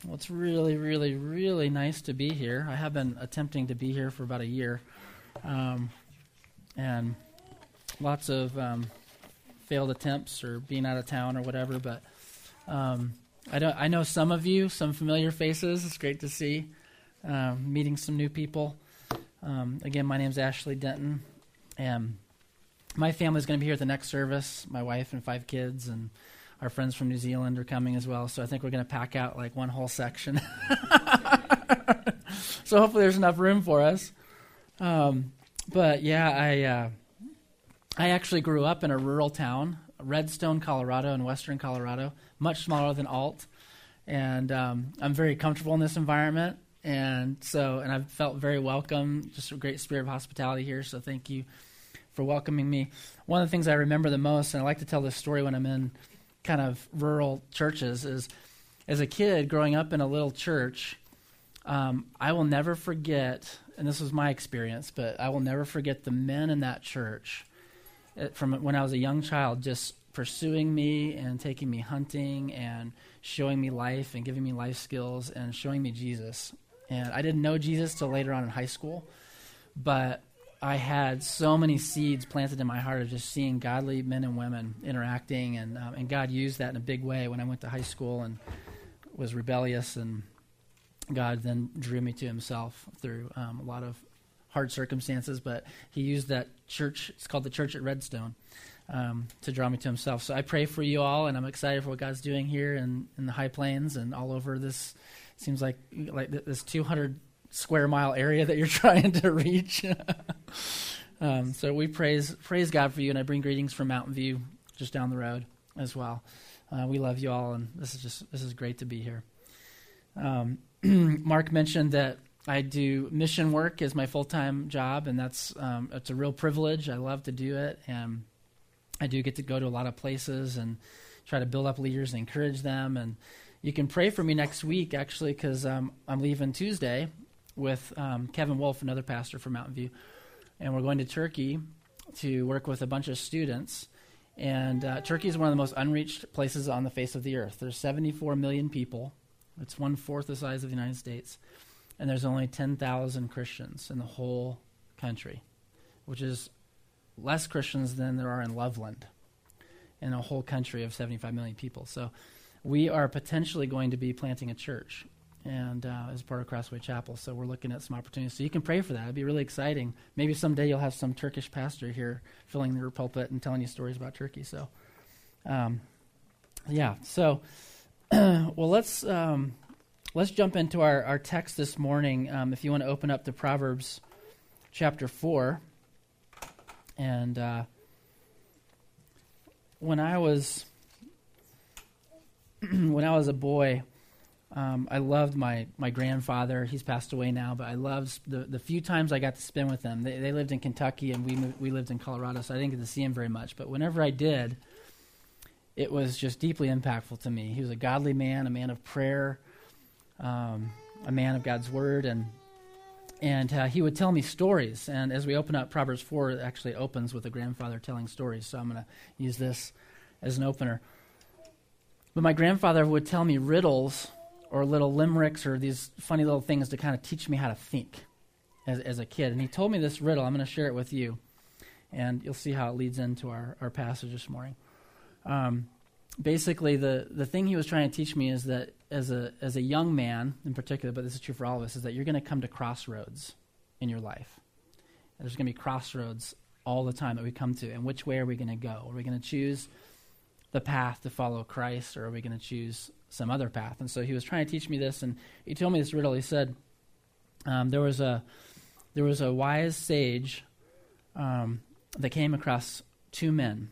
Well, it's really, really, really nice to be here. I have been attempting to be here for about a year, and lots of failed attempts or being out of town or whatever. But I know some of you, some familiar faces. It's great to see. Meeting some new people. Again, my name's Ashley Denton, and my family's going to be here at the next service. My wife and 5 kids, and our friends from New Zealand are coming as well, so I think we're going to pack out like one whole section. So hopefully there's enough room for us. But yeah, I actually grew up in a rural town, Redstone, Colorado, in western Colorado, much smaller than Alt, and I'm very comfortable in this environment, and I've felt very welcome, just a great spirit of hospitality here, so thank you for welcoming me. One of the things I remember the most, and I like to tell this story when I'm in kind of rural churches, is as a kid growing up in a little church, I will never forget, and this was my experience, but I will never forget the men in that church from when I was a young child just pursuing me and taking me hunting and showing me life and giving me life skills and showing me Jesus. And I didn't know Jesus till later on in high school, but I had so many seeds planted in my heart of just seeing godly men and women interacting, and God used that in a big way when I went to high school and was rebellious, and God then drew me to himself through a lot of hard circumstances, but he used that church, it's called the Church at Redstone, to draw me to himself. So I pray for you all, and I'm excited for what God's doing here in the High Plains and all over this, seems like this 200 square mile area that you're trying to reach. So we praise God for you, and I bring greetings from Mountain View, just down the road as well. We love you all, and this is great to be here. Mark mentioned that I do mission work as my full-time job, and it's a real privilege. I love to do it, and I do get to go to a lot of places and try to build up leaders and encourage them. And you can pray for me next week, actually, because I'm leaving Tuesday with Kevin Wolf, another pastor from Mountain View, and we're going to Turkey to work with a bunch of students. And Turkey is one of the most unreached places on the face of the earth. There's 74 million people. It's 1/4 the size of the United States. And there's only 10,000 Christians in the whole country, which is less Christians than there are in Loveland, in a whole country of 75 million people. So we are potentially going to be planting a church and as part of Crossway Chapel. So we're looking at some opportunities. So you can pray for that. It'd be really exciting. Maybe someday you'll have some Turkish pastor here filling your pulpit and telling you stories about Turkey. So, yeah. So, well, let's jump into our text this morning. If you want to open up to Proverbs chapter 4. And when I was a boy, I loved my grandfather. He's passed away now, but I loved the few times I got to spend with them. They lived in Kentucky, and we lived in Colorado, so I didn't get to see him very much. But whenever I did, it was just deeply impactful to me. He was a godly man, a man of prayer, a man of God's word, and he would tell me stories. And as we open up Proverbs 4, it actually opens with a grandfather telling stories, so I'm going to use this as an opener. But my grandfather would tell me riddles or little limericks or these funny little things to kind of teach me how to think as a kid. And he told me this riddle. I'm going to share it with you, and you'll see how it leads into our passage this morning. Basically, the thing he was trying to teach me is that as a young man in particular, but this is true for all of us, is that you're going to come to crossroads in your life. There's going to be crossroads all the time that we come to, and which way are we going to go? Are we going to choose the path to follow Christ, or are we going to choose some other path? And so he was trying to teach me this, and he told me this riddle. He said, there was a wise sage that came across 2 men.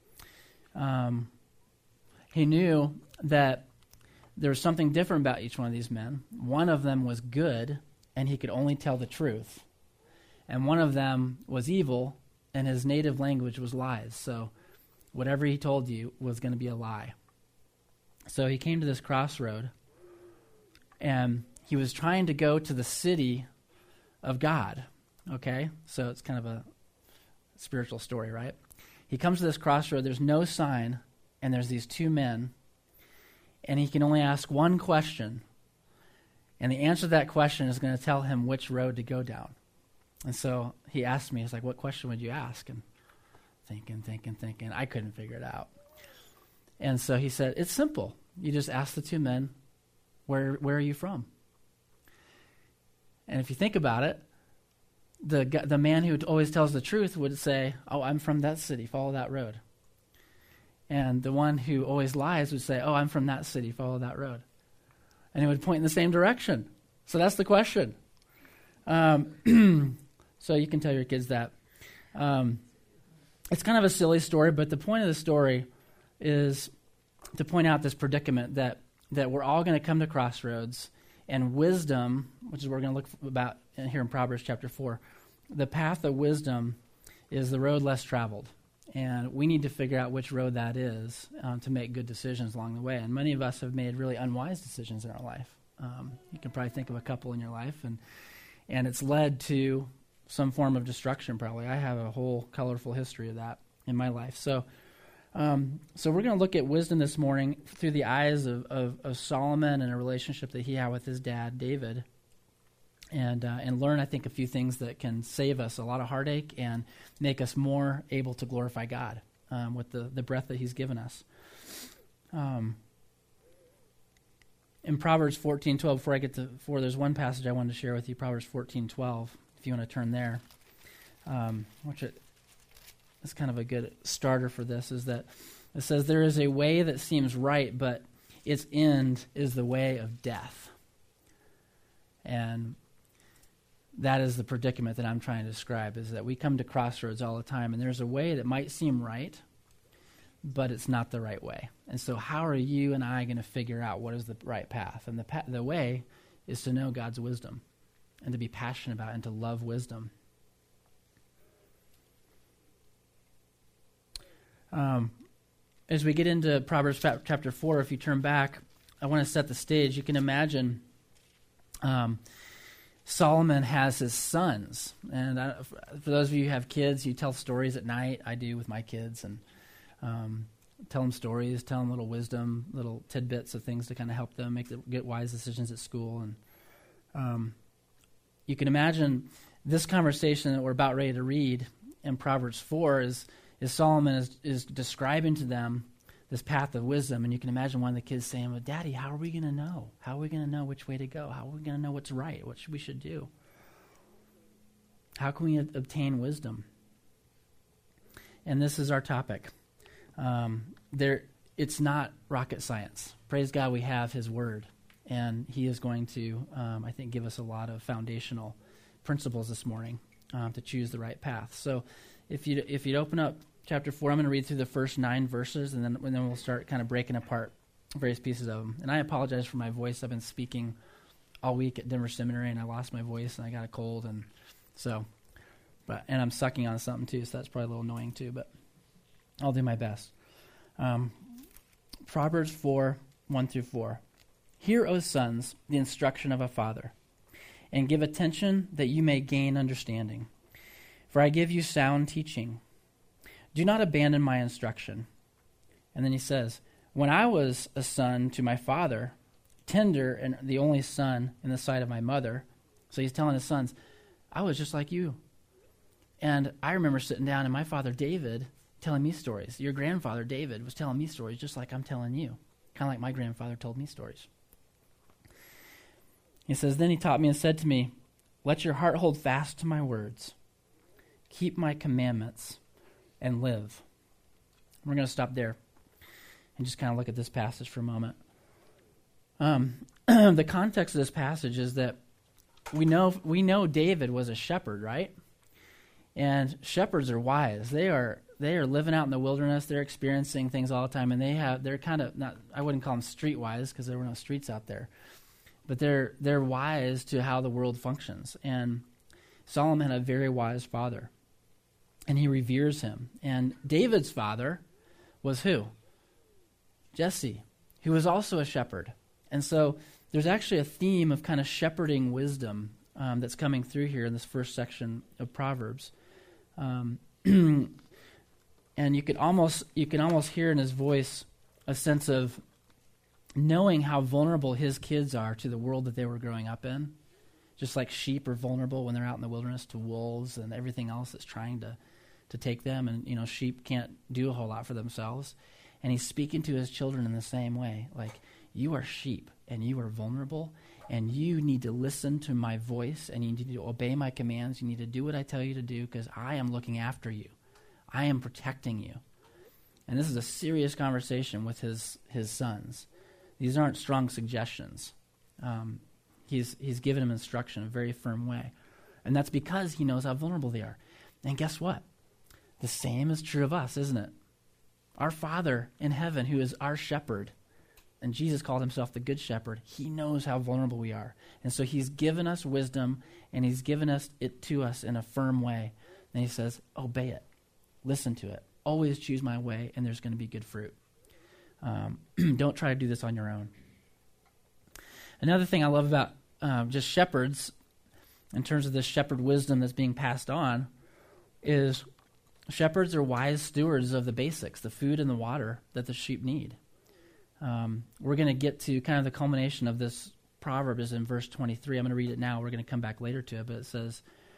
He knew that there was something different about each one of these men. One of them was good, and he could only tell the truth. And one of them was evil, and his native language was lies. So whatever he told you was going to be a lie. So he came to this crossroad, and he was trying to go to the city of God. Okay? So it's kind of a spiritual story, right? He comes to this crossroad, there's no sign, and there's these 2 men, and he can only ask one question. And the answer to that question is going to tell him which road to go down. And so he asked me, he's like, what question would you ask? And thinking. I couldn't figure it out. And so he said, it's simple. You just ask the two men, where are you from? And if you think about it, the man who always tells the truth would say, oh, I'm from that city, follow that road. And the one who always lies would say, oh, I'm from that city, follow that road. And it would point in the same direction. So that's the question. So you can tell your kids that. It's kind of a silly story, but the point of the story is to point out this predicament that we're all going to come to crossroads, and wisdom, which is what we're going to look about here in Proverbs chapter 4, the path of wisdom is the road less traveled. And we need to figure out which road that is to make good decisions along the way. And many of us have made really unwise decisions in our life. You can probably think of a couple in your life, and it's led to some form of destruction probably. I have a whole colorful history of that in my life. So we're going to look at wisdom this morning through the eyes of Solomon and a relationship that he had with his dad, David, and learn, I think, a few things that can save us a lot of heartache and make us more able to glorify God with the breath that he's given us. In Proverbs 14:12, before I get to 4, there's one passage I wanted to share with you, Proverbs 14:12, if you want to turn there, which is kind of a good starter for this, is that it says, there is a way that seems right, but its end is the way of death. And that is the predicament that I'm trying to describe, is that we come to crossroads all the time, and there's a way that might seem right, but it's not the right way. And so how are you and I going to figure out what is the right path? And the way is to know God's wisdom and to be passionate about it and to love wisdom. As we get into Proverbs chapter 4, if you turn back, I want to set the stage. You can imagine Solomon has his sons. And for those of you who have kids, you tell stories at night. I do with my kids. And tell them stories, tell them little wisdom, little tidbits of things to kind of help them get wise decisions at school. And you can imagine this conversation that we're about ready to read in Proverbs 4 is Solomon is describing to them this path of wisdom. And you can imagine one of the kids saying, well, Daddy, how are we going to know? How are we going to know which way to go? How are we going to know what's right? What we should do? How can we obtain wisdom? And this is our topic. It's not rocket science. Praise God, we have His Word, and He is going to, I think, give us a lot of foundational principles this morning to choose the right path. So, if you'd open up chapter 4, I'm going to read through the first 9 verses, and then we'll start kind of breaking apart various pieces of them. And I apologize for my voice. I've been speaking all week at Denver Seminary, and I lost my voice, and I got a cold, and I'm sucking on something too, so that's probably a little annoying too. But I'll do my best. Proverbs 4, 1-4. Hear, O sons, the instruction of a father, and give attention that you may gain understanding. For I give you sound teaching. Do not abandon my instruction. And then he says, when I was a son to my father, tender and the only son in the sight of my mother, so he's telling his sons, I was just like you. And I remember sitting down and my father David telling me stories. Your grandfather David was telling me stories just like I'm telling you. Kind of like my grandfather told me stories. He says, then he taught me and said to me, let your heart hold fast to my words. Keep my commandments and live. We're going to stop there and just kind of look at this passage for a moment. The context of this passage is that we know David was a shepherd, right? And shepherds are wise. They are living out in the wilderness. They're experiencing things all the time, and they're kind of not. I wouldn't call them streetwise because there were no streets out there, but they're wise to how the world functions. And Solomon had a very wise father, and he reveres him. And David's father was who? Jesse, who was also a shepherd. And so there's actually a theme of kind of shepherding wisdom that's coming through here in this first section of Proverbs. And you can almost hear in his voice a sense of knowing how vulnerable his kids are to the world that they were growing up in, just like sheep are vulnerable when they're out in the wilderness to wolves and everything else that's trying to take them. And, sheep can't do a whole lot for themselves. And he's speaking to his children in the same way. Like, you are sheep, and you are vulnerable, and you need to listen to my voice, and you need to obey my commands. You need to do what I tell you to do, because I am looking after you. I am protecting you. And this is a serious conversation with his sons. These aren't strong suggestions. He's given them instruction in a very firm way. And that's because he knows how vulnerable they are. And guess what? The same is true of us, isn't it? Our Father in heaven, who is our shepherd, and Jesus called himself the Good Shepherd, he knows how vulnerable we are. And so he's given us wisdom, and he's given it to us in a firm way. And he says, obey it. Listen to it. Always choose my way, and there's going to be good fruit. Don't try to do this on your own. Another thing I love about just shepherds, in terms of this shepherd wisdom that's being passed on, is shepherds are wise stewards of the basics, the food and the water that the sheep need. We're going to get to kind of the culmination of this proverb is in verse 23. I'm going to read it now. We're going to come back later to it, but it says,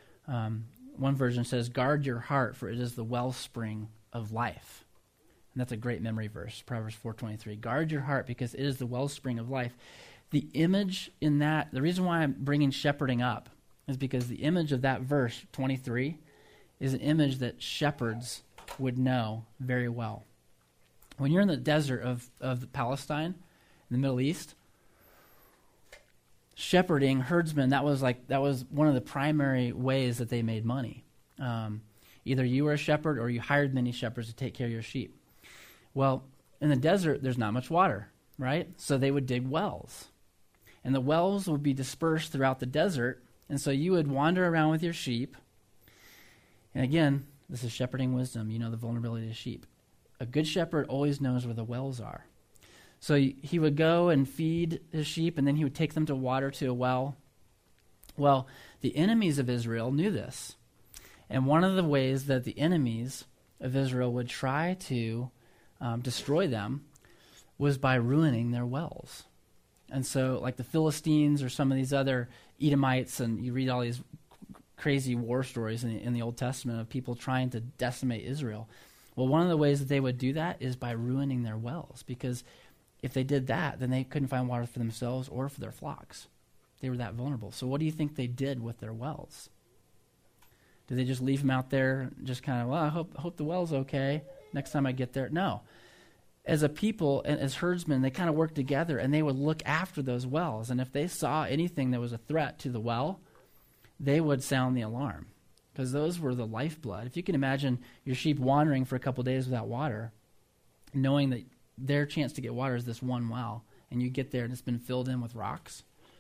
one version says, guard your heart, for it is the wellspring of life. And that's a great memory verse, Proverbs 4:23. Guard your heart, because it is the wellspring of life. The image in that, the reason why I'm bringing shepherding up is because the image of that verse, 23, is an image that shepherds would know very well. When you're in the desert of Palestine, in the Middle East, shepherding, herdsmen, that was one of the primary ways that they made money. Either you were a shepherd or you hired many shepherds to take care of your sheep. Well, in the desert, there's not much water, right? So they would dig wells. And the wells would be dispersed throughout the desert, and so you would wander around with your sheep. And again, this is shepherding wisdom. You know the vulnerability of sheep. A good shepherd always knows where the wells are. So he would go and feed his sheep, and then he would take them to water to a well. Well, the enemies of Israel knew this. And one of the ways that the enemies of Israel would try to destroy them was by ruining their wells. And so, like the Philistines or some of these other Edomites, and you read all these crazy war stories in the Old Testament of people trying to decimate Israel. Well, one of the ways that they would do that is by ruining their wells, because if they did that, then they couldn't find water for themselves or for their flocks. They were that vulnerable. So what do you think they did with their wells? Did they just leave them out there, just kind of, well, I hope the well's okay next time I get there? No. As a people and as herdsmen, they kind of worked together, and they would look after those wells. And if they saw anything that was a threat to the well, they would sound the alarm, because those were the lifeblood. If you can imagine your sheep wandering for a couple days without water, knowing that their chance to get water is this one well, and you get there and it's been filled in with rocks,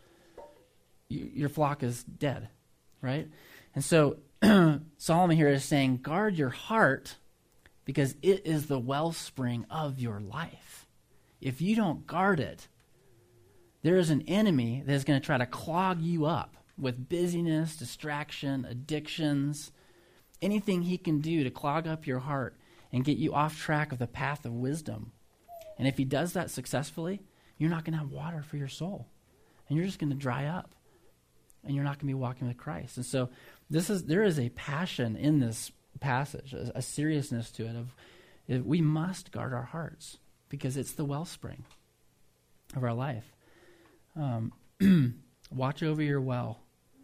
your flock is dead, right? And so Solomon here is saying, guard your heart, because it is the wellspring of your life. If you don't guard it, there is an enemy that is going to try to clog you up with busyness, distraction, addictions, anything he can do to clog up your heart and get you off track of the path of wisdom. And if he does that successfully, you're not going to have water for your soul. And you're just going to dry up. And you're not going to be walking with Christ. And so there is a passion in this passage, a seriousness to it of we must guard our hearts, because it's the wellspring of our life. Watch over your well.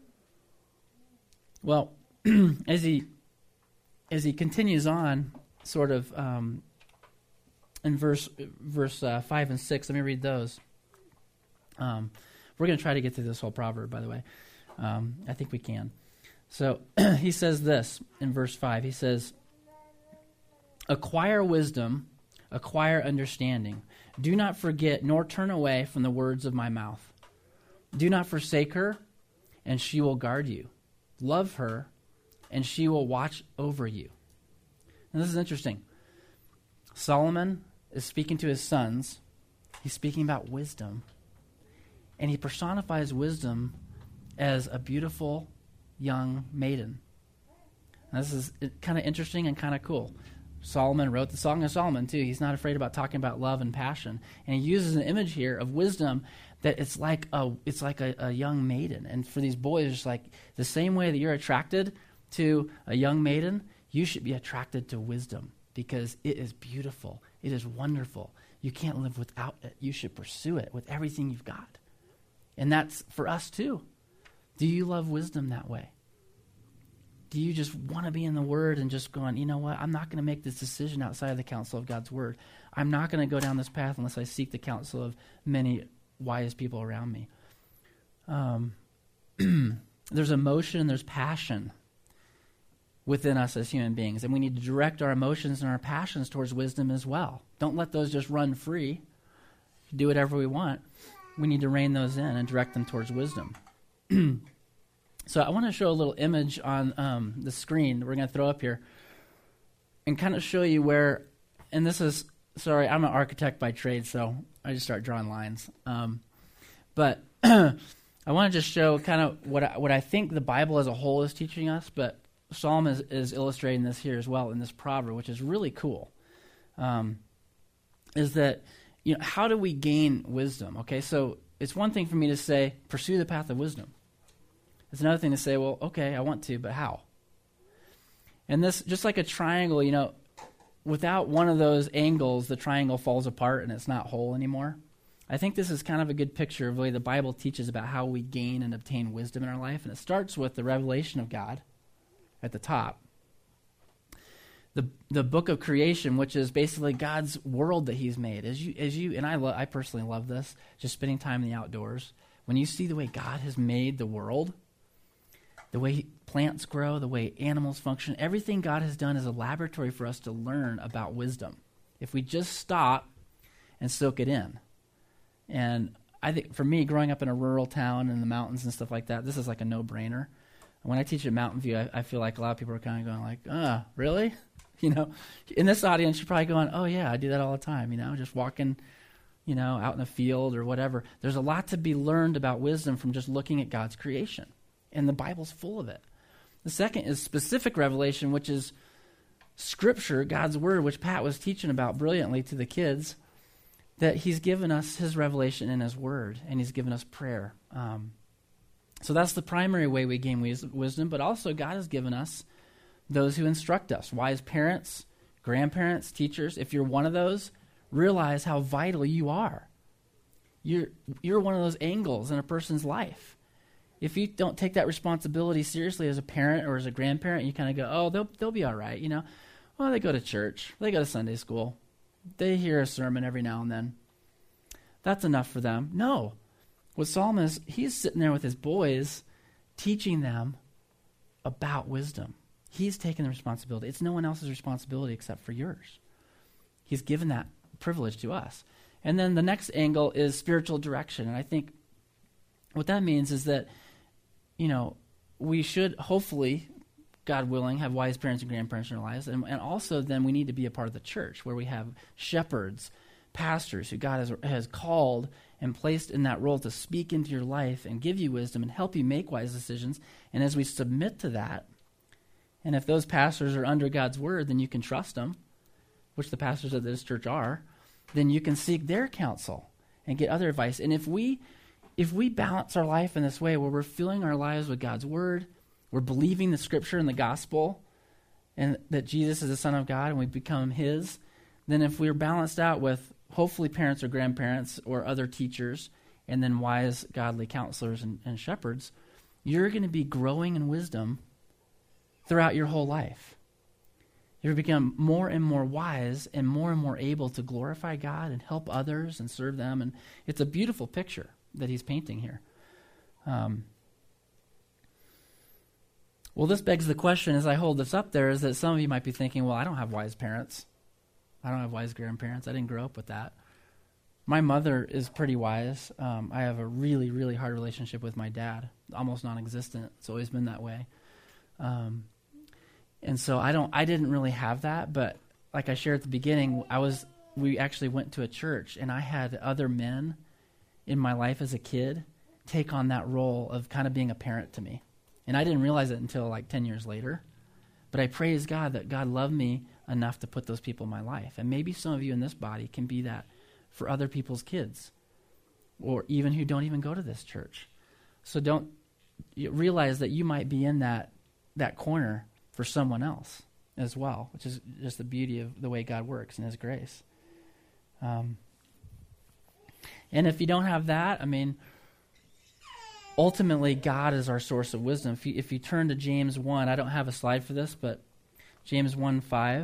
Well, as he continues on, sort of in verse 5 and 6, let me read those. We're going to try to get through this whole proverb, by the way. I think we can. So he says this in verse 5. He says, acquire wisdom, acquire understanding. Do not forget nor turn away from the words of my mouth. Do not forsake her, and she will guard you. Love her, and she will watch over you. Now, this is interesting. Solomon is speaking to his sons. He's speaking about wisdom. And he personifies wisdom as a beautiful young maiden. Now, this is kind of interesting and kind of cool. Solomon wrote the Song of Solomon too. He's not afraid about talking about love and passion. And he uses an image here of wisdom that it's like a young maiden. And for these boys, it's like the same way that you're attracted to a young maiden, you should be attracted to wisdom because it is beautiful. It is wonderful. You can't live without it. You should pursue it with everything you've got. And that's for us too. Do you love wisdom that way? Do you just want to be in the Word and just going, you know what, I'm not going to make this decision outside of the counsel of God's Word. I'm not going to go down this path unless I seek the counsel of many wise people around me. There's emotion, there's passion within us as human beings, and we need to direct our emotions and our passions towards wisdom as well. Don't let those just run free. Do whatever we want. We need to rein those in and direct them towards wisdom. So I want to show a little image on the screen that we're going to throw up here and kind of show you where, and this is, sorry, I'm an architect by trade, so I just start drawing lines. But I want to just show kind of what I think the Bible as a whole is teaching us, but Solomon is illustrating this here as well in this proverb, which is really cool. Is that, you know, how do we gain wisdom? Okay, so it's one thing for me to say, pursue the path of wisdom. It's another thing to say, well, okay, I want to, but how? And this, just like a triangle, you know, without one of those angles, the triangle falls apart and it's not whole anymore. I think this is kind of a good picture of the way the Bible teaches about how we gain and obtain wisdom in our life. And it starts with the revelation of God at the top. The book of creation, which is basically God's world that he's made. As you and I personally love this, just spending time in the outdoors. When you see the way God has made the world, the way plants grow, the way animals function, everything God has done is a laboratory for us to learn about wisdom. If we just stop and soak it in. And I think for me, growing up in a rural town in the mountains and stuff like that, this is like a no-brainer. When I teach at Mountain View, I feel like a lot of people are kind of going like, really? You know, in this audience, you're probably going, oh yeah, I do that all the time, you know, just walking, you know, out in the field or whatever. There's a lot to be learned about wisdom from just looking at God's creation. And the Bible's full of it. The second is specific revelation, which is Scripture, God's Word, which Pat was teaching about brilliantly to the kids, that he's given us his revelation in his Word, and he's given us prayer. So that's the primary way we gain wisdom, but also God has given us those who instruct us, wise parents, grandparents, teachers. If you're one of those, realize how vital you are. You're one of those angles in a person's life. If you don't take that responsibility seriously as a parent or as a grandparent, you kind of go, oh, they'll be all right, you know. Well, they go to church. They go to Sunday school. They hear a sermon every now and then. That's enough for them. No. What Solomon is, he's sitting there with his boys, teaching them about wisdom. He's taking the responsibility. It's no one else's responsibility except for yours. He's given that privilege to us. And then the next angle is spiritual direction. And I think what that means is that, you know, we should hopefully, God willing, have wise parents and grandparents in our lives. And also then we need to be a part of the church where we have shepherds, pastors who God has called and placed in that role to speak into your life and give you wisdom and help you make wise decisions. And as we submit to that, and if those pastors are under God's word, then you can trust them, which the pastors of this church are, then you can seek their counsel and get other advice. And if we balance our life in this way where we're filling our lives with God's word, we're believing the scripture and the gospel, and that Jesus is the Son of God and we become his, then if we're balanced out with hopefully parents or grandparents or other teachers and then wise, godly counselors and shepherds, you're going to be growing in wisdom throughout your whole life. You'll become more and more wise and more able to glorify God and help others and serve them. And it's a beautiful picture that he's painting here. Well, this begs the question as I hold this up there is that some of you might be thinking, well, I don't have wise parents. I don't have wise grandparents. I didn't grow up with that. My mother is pretty wise. I have a really, really hard relationship with my dad, almost non-existent. It's always been that way. And so I didn't really have that, but like I shared at the beginning, we actually went to a church and I had other men in my life as a kid take on that role of kind of being a parent to me. And I didn't realize it until like 10 years later. But I praise God that God loved me enough to put those people in my life. And maybe some of you in this body can be that for other people's kids, or even who don't even go to this church. So you realize that you might be in that corner for someone else as well, which is just the beauty of the way God works in his grace. And if you don't have that, I mean, ultimately God is our source of wisdom. If you turn to James 1, I don't have a slide for this, but James 1:5.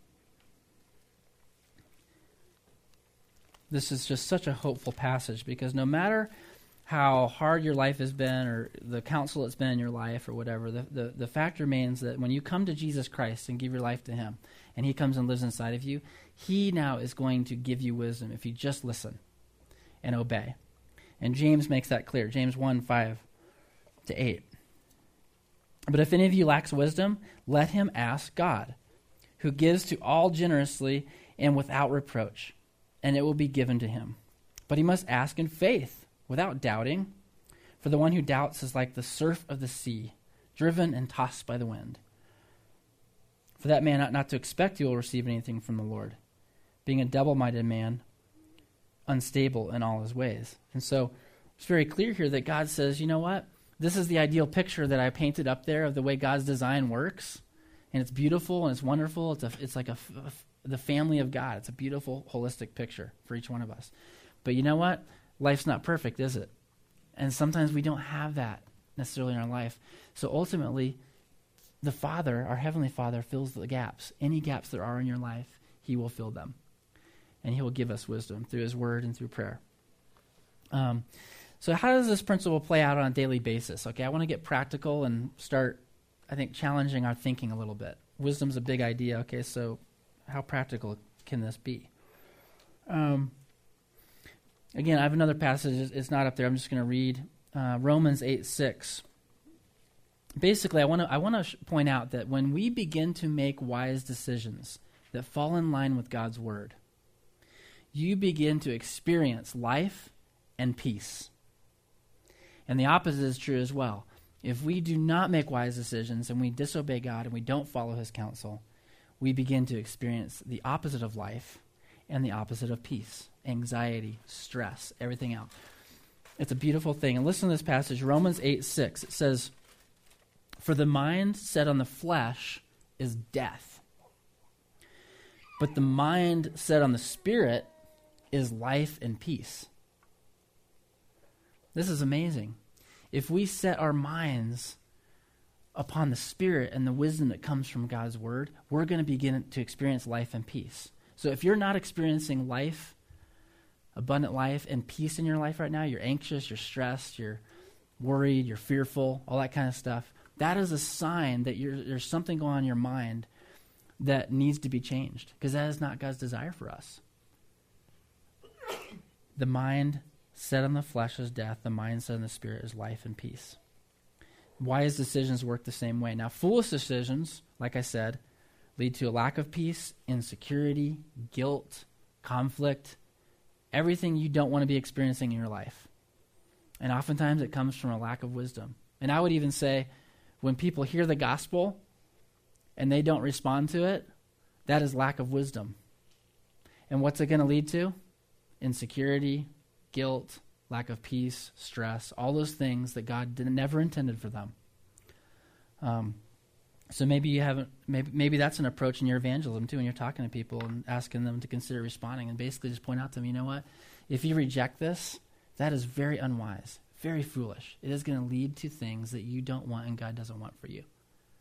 This is just such a hopeful passage, because no matter how hard your life has been or the counsel that's been in your life or whatever, the fact remains that when you come to Jesus Christ and give your life to him, and he comes and lives inside of you, he now is going to give you wisdom if you just listen and obey. And James makes that clear. James 1:5-8. But if any of you lacks wisdom, let him ask God, who gives to all generously and without reproach, and it will be given to him. But he must ask in faith, without doubting. For the one who doubts is like the surf of the sea, driven and tossed by the wind. For that man ought not to expect he will receive anything from the Lord, being a double-minded man, unstable in all his ways. And so it's very clear here that God says, you know what? This is the ideal picture that I painted up there of the way God's design works. And it's beautiful and it's wonderful. It's like the family of God. It's a beautiful, holistic picture for each one of us. But you know what? Life's not perfect, is it? And sometimes we don't have that necessarily in our life. So ultimately, the Father, our Heavenly Father, fills the gaps. Any gaps there are in your life, he will fill them. And he will give us wisdom through his word and through prayer. So how does this principle play out on a daily basis? Okay, I want to get practical and start, I think, challenging our thinking a little bit. Wisdom's a big idea. Okay, so how practical can this be? Again, I have another passage. It's not up there. I'm just going to read Romans 8:6. Basically, I want to point out that when we begin to make wise decisions that fall in line with God's word, you begin to experience life and peace. And the opposite is true as well. If we do not make wise decisions and we disobey God and we don't follow his counsel, we begin to experience the opposite of life and the opposite of peace, anxiety, stress, everything else. It's a beautiful thing. And listen to this passage, Romans 8:6. It says, "For the mind set on the flesh is death, but the mind set on the spirit is life and peace." This is amazing. If we set our minds upon the Spirit and the wisdom that comes from God's word, we're going to begin to experience life and peace. So if you're not experiencing life, abundant life and peace in your life right now, you're anxious, you're stressed, you're worried, you're fearful, all that kind of stuff, that is a sign that there's something going on in your mind that needs to be changed, because that is not God's desire for us. The mind set on the flesh is death. The mind set on the spirit is life and peace. Wise decisions work the same way. Now, foolish decisions, like I said, lead to a lack of peace, insecurity, guilt, conflict, everything you don't want to be experiencing in your life. And oftentimes it comes from a lack of wisdom. And I would even say when people hear the gospel and they don't respond to it, that is lack of wisdom. And what's it going to lead to? Insecurity, guilt, lack of peace, stress, all those things that God never intended for them. So maybe you haven't. Maybe that's an approach in your evangelism too, when you're talking to people and asking them to consider responding, and basically just point out to them, you know what? If you reject this, that is very unwise, very foolish. It is going to lead to things that you don't want and God doesn't want for you.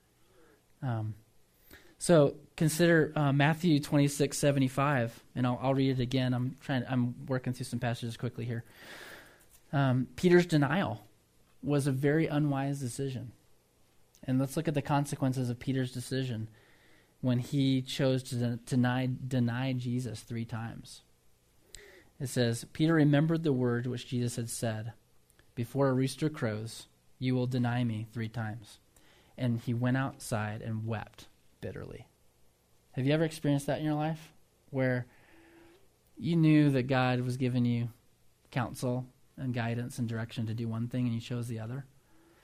So consider Matthew 26:75, and I'll read it again. I'm working through some passages quickly here. Peter's denial was a very unwise decision. And let's look at the consequences of Peter's decision when he chose to deny Jesus 3 times. It says, Peter remembered the word which Jesus had said, "Before a rooster crows, you will deny me 3 times." And he went outside and wept bitterly. Have you ever experienced that in your life? Where you knew that God was giving you counsel and guidance and direction to do one thing and you chose the other?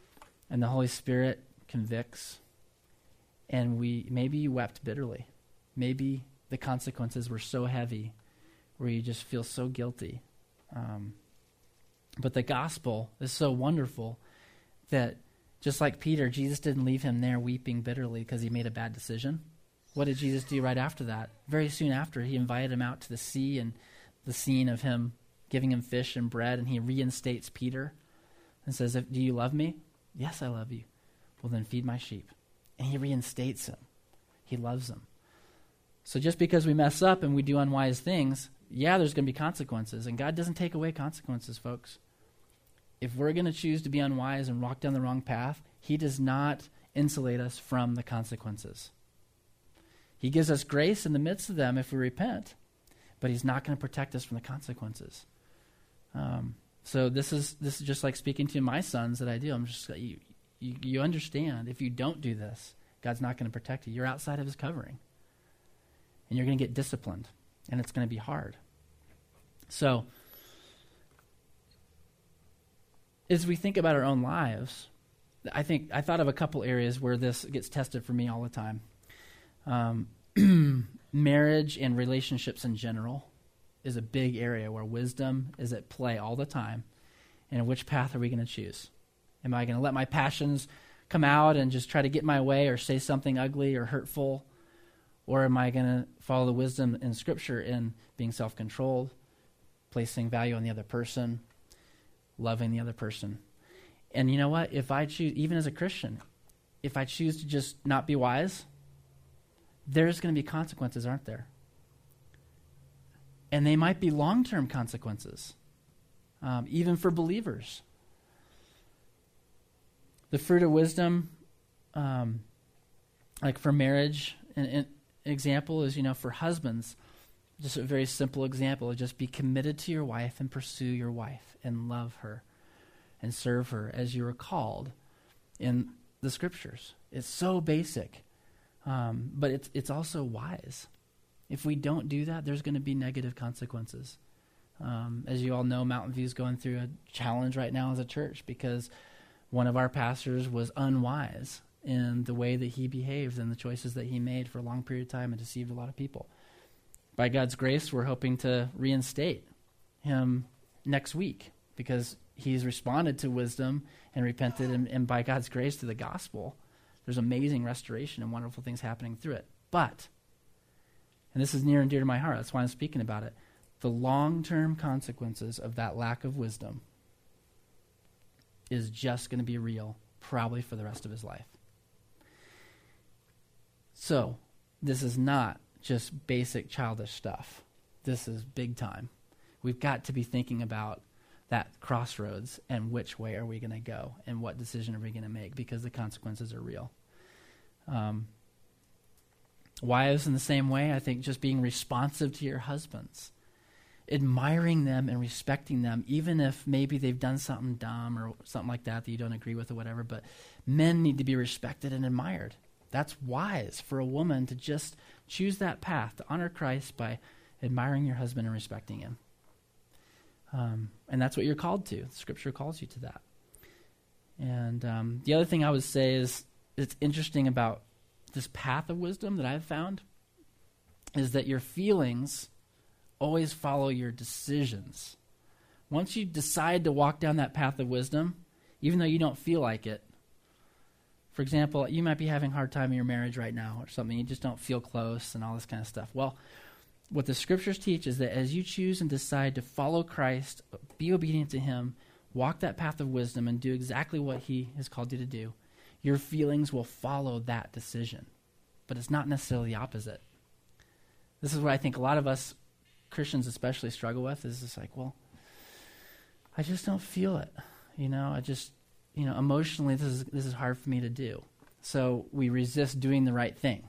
And the Holy Spirit convicts, and maybe you wept bitterly Maybe the consequences were so heavy where you just feel so guilty. But the gospel is so wonderful that just like Peter, Jesus didn't leave him there weeping bitterly because he made a bad decision. What did Jesus do right after that? Very soon after, he invited him out to the sea, and the scene of him giving him fish and bread, and he reinstates Peter and says, do you love me? Yes, I love you. Well, then feed my sheep. And he reinstates him. He loves him. So just because we mess up and we do unwise things, yeah, there's going to be consequences. And God doesn't take away consequences, folks. If we're going to choose to be unwise and walk down the wrong path, he does not insulate us from the consequences. He gives us grace in the midst of them if we repent, but he's not going to protect us from the consequences. So this is just like speaking to my sons that I do. I'm just you understand, if you don't do this, God's not going to protect you. You're outside of his covering. And you're going to get disciplined, and it's going to be hard. So as we think about our own lives, I thought of a couple areas where this gets tested for me all the time. Marriage and relationships in general is a big area where wisdom is at play all the time. And which path are we going to choose? Am I going to let my passions come out and just try to get my way or say something ugly or hurtful? Or am I going to follow the wisdom in Scripture in being self-controlled, placing value on the other person, loving the other person? And you know what? If I choose, even as a Christian, if I choose to just not be wise, there's going to be consequences, aren't there? And they might be long-term consequences, even for believers. The fruit of wisdom, like for marriage, an example is, for husbands, just a very simple example, just be committed to your wife and pursue your wife and love her and serve her as you are called in the Scriptures. It's so basic, but it's also wise. If we don't do that, there's going to be negative consequences. As you all know, Mountain View is going through a challenge right now as a church because one of our pastors was unwise in the way that he behaved and the choices that he made for a long period of time and deceived a lot of people. By God's grace, we're hoping to reinstate him next week because he's responded to wisdom and repented, and by God's grace to the gospel, there's amazing restoration and wonderful things happening through it. But, and this is near and dear to my heart, that's why I'm speaking about it, the long-term consequences of that lack of wisdom is just going to be real, probably for the rest of his life. So, this is not just basic childish stuff. This is big time. We've got to be thinking about that crossroads and which way are we going to go and what decision are we going to make because the consequences are real. Wives in the same way, I think just being responsive to your husbands, admiring them and respecting them, even if maybe they've done something dumb or something like that you don't agree with or whatever, but men need to be respected and admired. That's wise for a woman to just choose that path, to honor Christ by admiring your husband and respecting him. And that's what you're called to. The Scripture calls you to that. And the other thing I would say is it's interesting about this path of wisdom that I've found is that your feelings always follow your decisions. Once you decide to walk down that path of wisdom, even though you don't feel like it, for example, you might be having a hard time in your marriage right now or something. You just don't feel close and all this kind of stuff. Well, what the Scriptures teach is that as you choose and decide to follow Christ, be obedient to him, walk that path of wisdom and do exactly what he has called you to do, your feelings will follow that decision. But it's not necessarily the opposite. This is what I think a lot of us Christians especially struggle with is just like, well, I just don't feel it. Emotionally, this is hard for me to do. So we resist doing the right thing.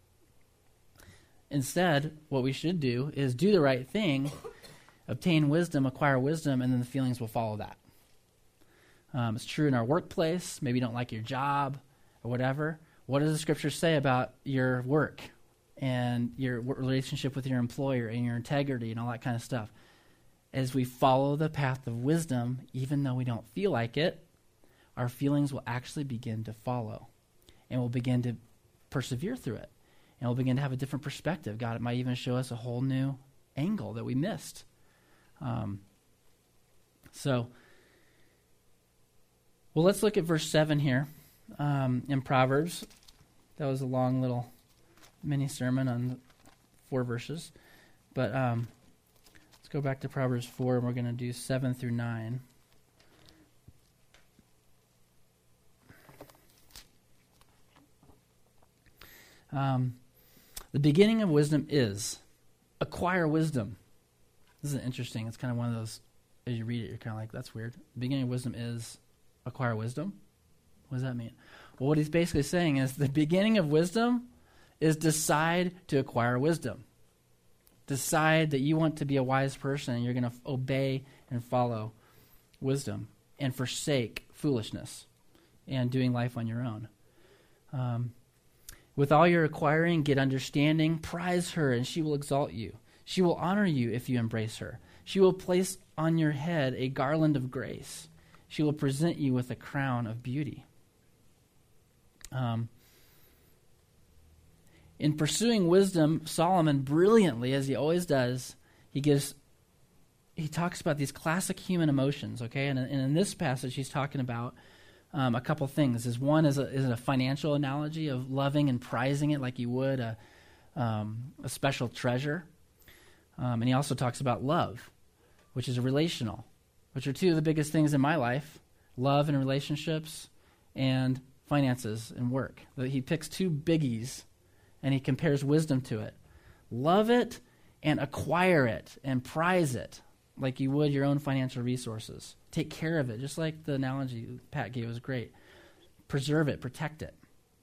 Instead, what we should do is do the right thing, obtain wisdom, acquire wisdom, and then the feelings will follow that. It's true in our workplace. Maybe you don't like your job or whatever. What does the Scripture say about your work and your relationship with your employer and your integrity and all that kind of stuff? As we follow the path of wisdom, even though we don't feel like it, our feelings will actually begin to follow, and we'll begin to persevere through it. and we'll begin to have a different perspective. God, it might even show us a whole new angle that we missed. Well, let's look at verse 7 here in Proverbs. That was a long little mini sermon on 4 verses. But let's go back to Proverbs 4, and we're going to do 7 through 9. The beginning of wisdom is acquire wisdom. This is interesting. It's kind of one of those, as you read it, you're kind of like, that's weird. The beginning of wisdom is acquire wisdom. What does that mean? Well, what he's basically saying is the beginning of wisdom is decide to acquire wisdom. Decide that you want to be a wise person and you're going to obey and follow wisdom and forsake foolishness and doing life on your own. With all your acquiring, get understanding, prize her, and she will exalt you. She will honor you if you embrace her. She will place on your head a garland of grace. She will present you with a crown of beauty. In pursuing wisdom, Solomon brilliantly, as he always does, he talks about these classic human emotions, okay? And in this passage, he's talking about a couple things. One is a financial analogy of loving and prizing it like you would a special treasure. And he also talks about love, which is a relational, which are two of the biggest things in my life, love and relationships and finances and work. He picks 2 biggies and he compares wisdom to it. Love it and acquire it and prize it like you would your own financial resources. Take care of it, just like the analogy Pat gave was great. Preserve it, protect it.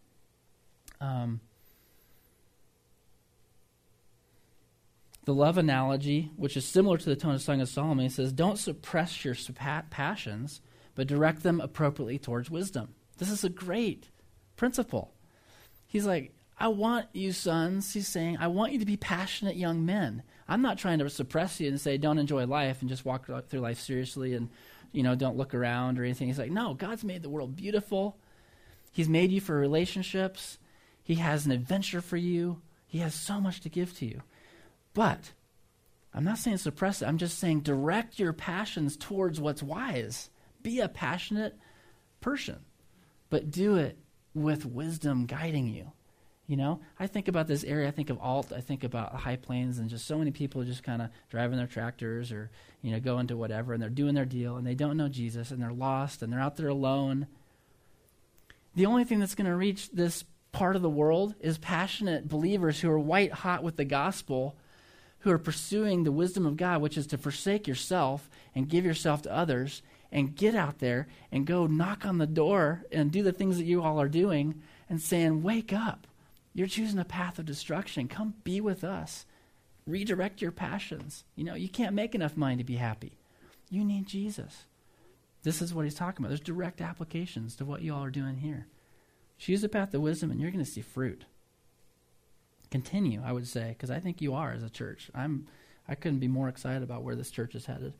The love analogy, which is similar to the tone of Song of Solomon, says, don't suppress your passions, but direct them appropriately towards wisdom. This is a great principle. He's like, I want you sons, he's saying, I want you to be passionate young men. I'm not trying to suppress you and say, don't enjoy life and just walk through life seriously and, don't look around or anything. He's like, no, God's made the world beautiful. He's made you for relationships. He has an adventure for you. He has so much to give to you. But I'm not saying suppress it. I'm just saying direct your passions towards what's wise. Be a passionate person, but do it with wisdom guiding you. I think about this area. I think of Alt. I think about the High Plains and just so many people just kind of driving their tractors or, going to whatever, and they're doing their deal, and they don't know Jesus, and they're lost, and they're out there alone. The only thing that's going to reach this part of the world is passionate believers who are white hot with the gospel, who are pursuing the wisdom of God, which is to forsake yourself and give yourself to others and get out there and go knock on the door and do the things that you all are doing and saying, wake up. You're choosing a path of destruction. Come be with us. Redirect your passions. You can't make enough money to be happy. You need Jesus. This is what he's talking about. There's direct applications to what you all are doing here. Choose the path of wisdom and you're going to see fruit. Continue, I would say, because I think you are as a church. I couldn't be more excited about where this church is headed.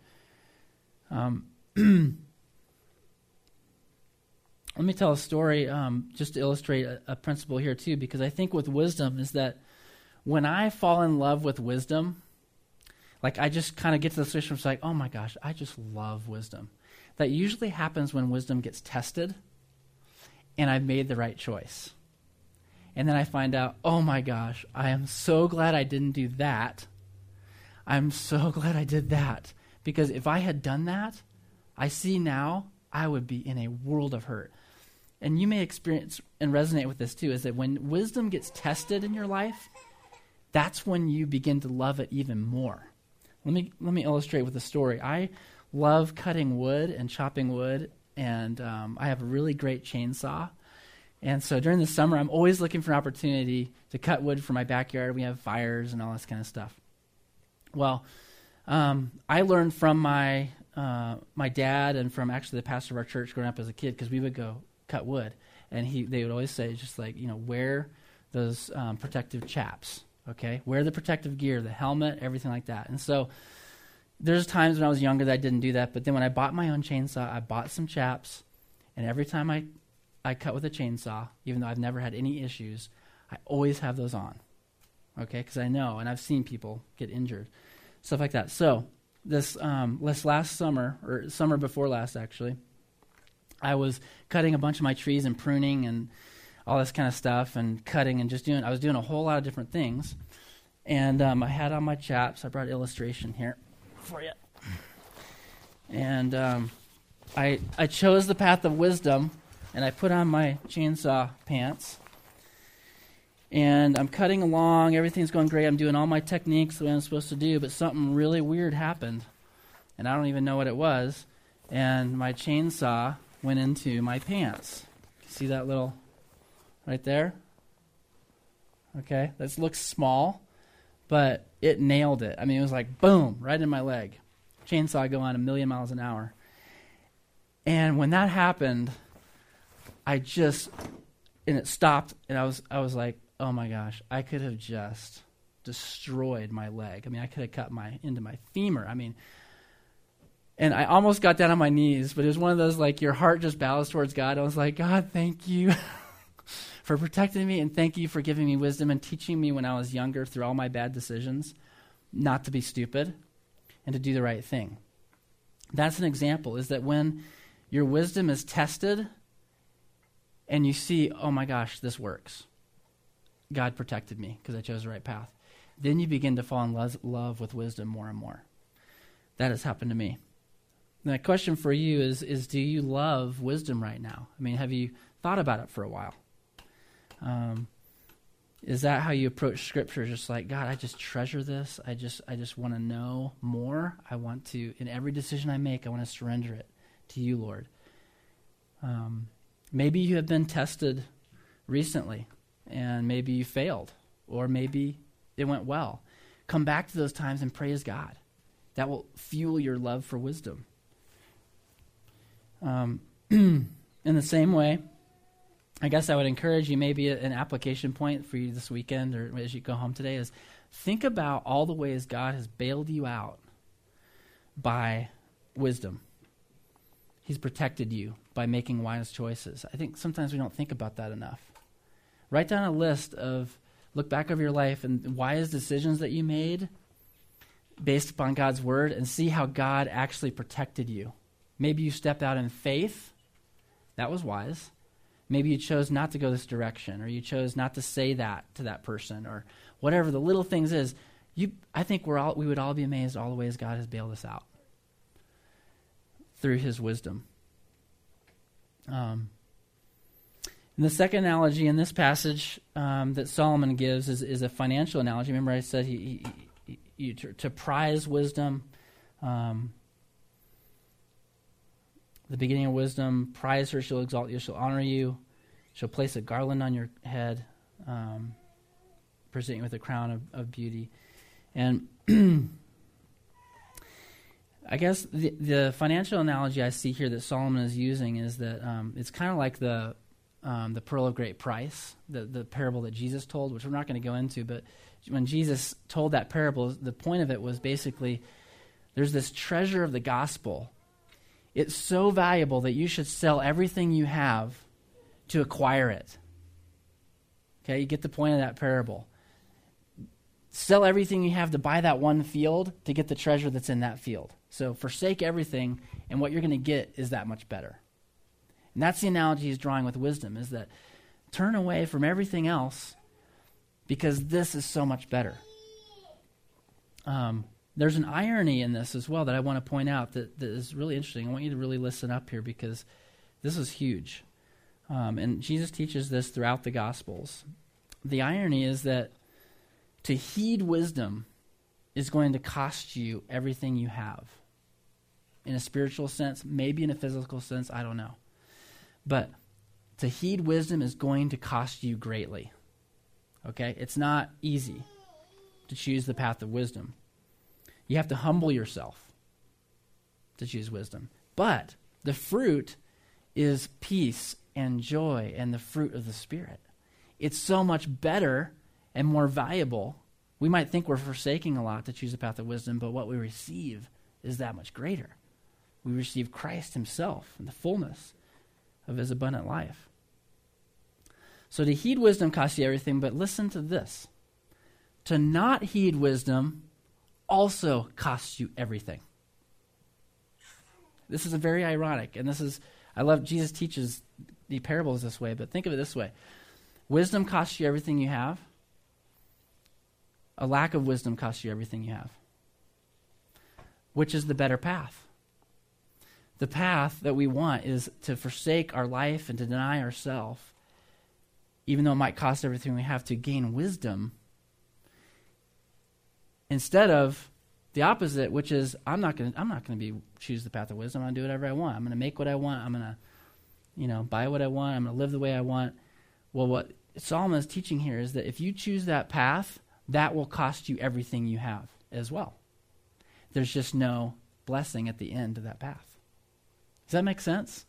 Let me tell a story just to illustrate a principle here too, because I think with wisdom is that when I fall in love with wisdom, like I just kind of get to the situation where it's like, oh my gosh, I just love wisdom. That usually happens when wisdom gets tested and I've made the right choice. And then I find out, oh my gosh, I am so glad I didn't do that. I'm so glad I did that. Because if I had done that, I see now I would be in a world of hurt. And you may experience and resonate with this too, is that when wisdom gets tested in your life, that's when you begin to love it even more. Let me illustrate with a story. I love cutting wood and chopping wood, and I have a really great chainsaw. And so during the summer, I'm always looking for an opportunity to cut wood for my backyard. We have fires and all this kind of stuff. Well, I learned from my dad and from actually the pastor of our church growing up as a kid, because we would go cut wood, and they would always say, just like, wear those protective chaps, okay? Wear the protective gear, the helmet, everything like that. And so there's times when I was younger that I didn't do that, but then when I bought my own chainsaw, I bought some chaps, and every time I cut with a chainsaw, even though I've never had any issues, I always have those on, okay, because I know, and I've seen people get injured, stuff like that. So this last summer, or summer before last, actually, I was cutting a bunch of my trees and pruning and all this kind of stuff, and cutting and I was doing a whole lot of different things. And I had on my chaps. I brought an illustration here for you. And I chose the path of wisdom, and I put on my chainsaw pants. And I'm cutting along. Everything's going great. I'm doing all my techniques the way I'm supposed to do, but something really weird happened. And I don't even know what it was. And my chainsaw went into my pants. See that little right there? Okay, that looks small, but it nailed it. I mean, it was like, boom, right in my leg. Chainsaw go on 1,000,000 miles an hour. And when that happened, and it stopped, and I was like, oh my gosh, I could have just destroyed my leg. I mean, I could have cut into my femur. I mean, and I almost got down on my knees, but it was one of those, like, your heart just bows towards God. I was like, God, thank you for protecting me, and thank you for giving me wisdom and teaching me when I was younger through all my bad decisions not to be stupid and to do the right thing. That's an example, is that when your wisdom is tested and you see, oh my gosh, this works. God protected me because I chose the right path. Then you begin to fall in love with wisdom more and more. That has happened to me. The question for you is do you love wisdom right now? I mean, have you thought about it for a while? Is that how you approach Scripture? Just like, God, I just treasure this. I just want to know more. I want to, in every decision I make, I want to surrender it to you, Lord. Maybe you have been tested recently, and maybe you failed, or maybe it went well. Come back to those times and praise God. That will fuel your love for wisdom. In the same way, I guess I would encourage you, maybe an application point for you this weekend or as you go home today, is think about all the ways God has bailed you out by wisdom. He's protected you by making wise choices. I think sometimes we don't think about that enough. Write down a list look back over your life and wise decisions that you made based upon God's word, and see how God actually protected you. Maybe you stepped out in faith. That was wise. Maybe you chose not to go this direction, or you chose not to say that to that person, or whatever the little things is. I think we would all be amazed all the ways God has bailed us out through his wisdom. And the second analogy in this passage that Solomon gives is a financial analogy. Remember I said to prize wisdom. The beginning of wisdom, prize her, she'll exalt you, she'll honor you, she'll place a garland on your head, present you with a crown of beauty. And I guess the financial analogy I see here that Solomon is using is that it's kind of like the pearl of great price, the parable that Jesus told, which we're not going to go into, but when Jesus told that parable, the point of it was basically there's this treasure of the gospel. It's so valuable that you should sell everything you have to acquire it. Okay, you get the point of that parable. Sell everything you have to buy that one field to get the treasure that's in that field. So forsake everything, and what you're going to get is that much better. And that's the analogy he's drawing with wisdom, is that turn away from everything else because this is so much better. There's an irony in this as well that I want to point out that is really interesting. I want you to really listen up here because this is huge. And Jesus teaches this throughout the Gospels. The irony is that to heed wisdom is going to cost you everything you have. In a spiritual sense, maybe in a physical sense, I don't know. But to heed wisdom is going to cost you greatly. Okay? It's not easy to choose the path of wisdom. You have to humble yourself to choose wisdom. But the fruit is peace and joy and the fruit of the Spirit. It's so much better and more valuable. We might think we're forsaking a lot to choose the path of wisdom, but what we receive is that much greater. We receive Christ himself in the fullness of his abundant life. So to heed wisdom costs you everything, but listen to this. To not heed wisdom also costs you everything. This is a very ironic, and I love Jesus teaches the parables this way, but think of it this way. Wisdom costs you everything you have. A lack of wisdom costs you everything you have. Which is the better path? The path that we want is to forsake our life and to deny ourselves, even though it might cost everything we have, to gain wisdom, instead of the opposite, which is I'm not going to choose the path of wisdom. I'm going to do whatever I want. I'm going to make what I want. I'm going to, buy what I want. I'm going to live the way I want. Well, what Solomon is teaching here is that if you choose that path, that will cost you everything you have as well. There's just no blessing at the end of that path. Does that make sense?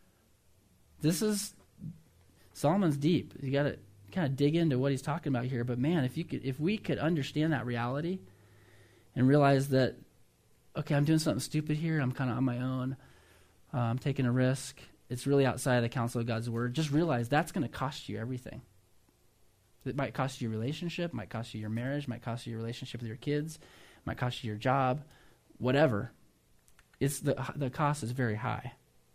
Solomon's deep. You got to kind of dig into what he's talking about here. But man, if we could understand that reality and realize that, okay, I'm doing something stupid here. I'm kind of on my own. I'm taking a risk. It's really outside of the counsel of God's word. Just realize that's going to cost you everything. It might cost you your relationship, might cost you your marriage, might cost you your relationship with your kids, might cost you your job, whatever. It's the cost is very high.